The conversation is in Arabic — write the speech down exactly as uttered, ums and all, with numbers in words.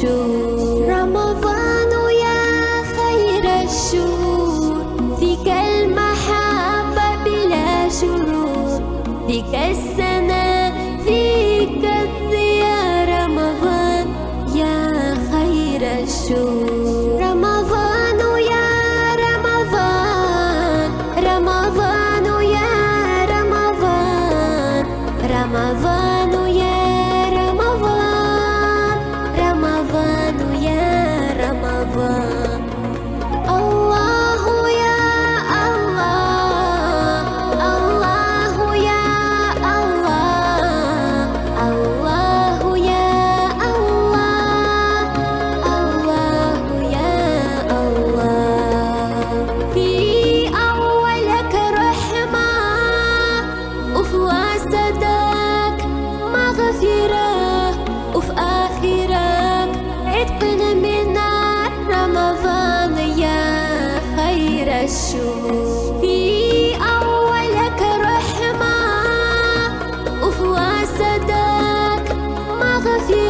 الشهور. رمضان يا خير الشهور، فيك المحبة بلا شرور، فيك السنة فيك الضياء. رمضان يا خير الشهور. رمضان يا رمضان، رمضان يا رمضان، رمضان يا رمضان، رمضان يا رمضان. الله يا الله، الله يا الله، الله يا الله، الله يا الله. في أولك رحمة وفي وسطك مغفرة وفي آخرك عتق من نار. رمضان يا خير الشهور. في أولك رحمة وفي وسطك مغفرة